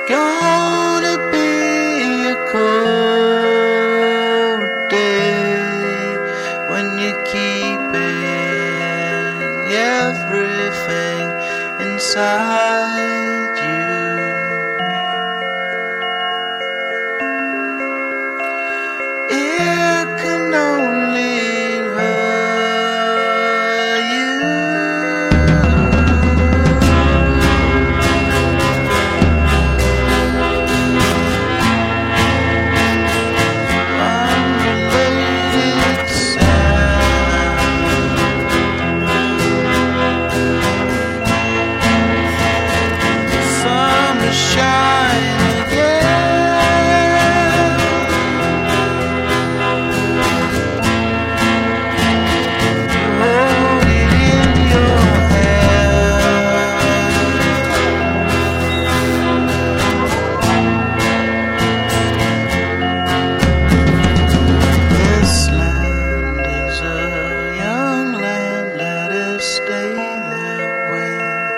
gonna be a cold day when you're keeping everything inside you. It can only hurt you. Unrelated sound. Sun is shining again. Hold it in your hand. This land is a young land, let it stay that way.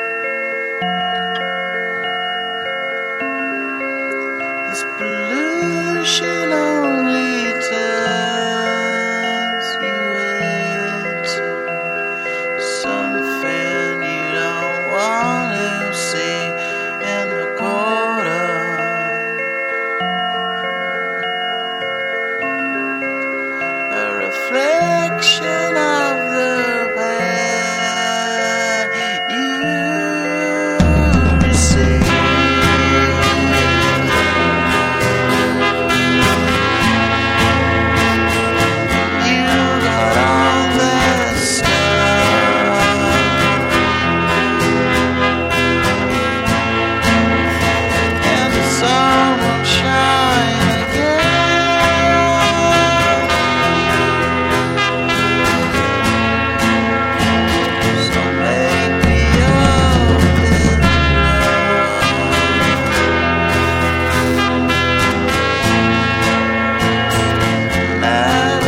This pollution only turns you into something you don't want to see in the quarter. A reflection of the pain you receive. You got all that stuff, and the sun won't shine again. So make me open mad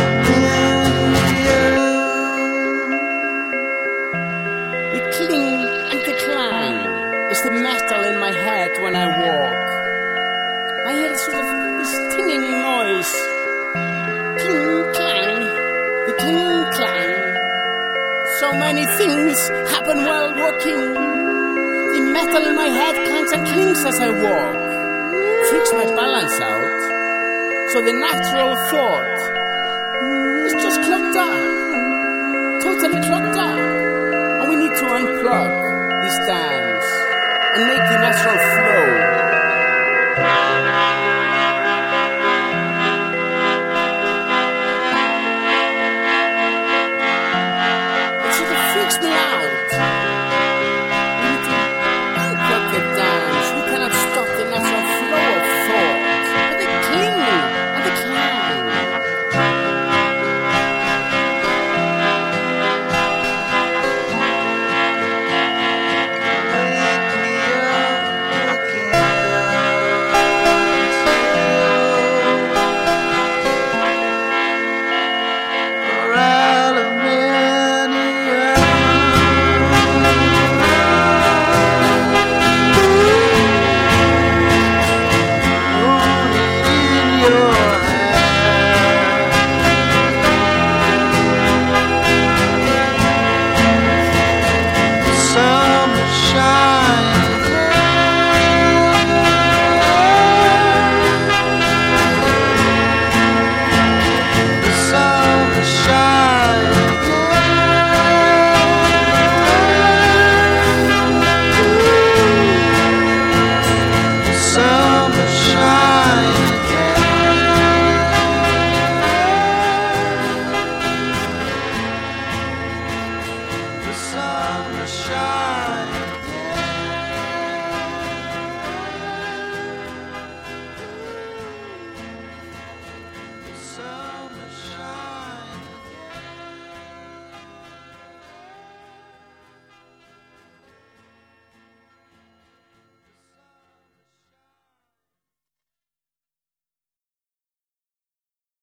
The cling and the clang is the metal in my head when I walk. I hear sort of this tinging noise. Cling, clang, the cling, clang. So many things happen while walking. The metal in my head clangs and clings as I walk. Freaks my balance out. So the natural thought is just clogged up. Totally clogged up. And we need to unplug this dance and make the natural flow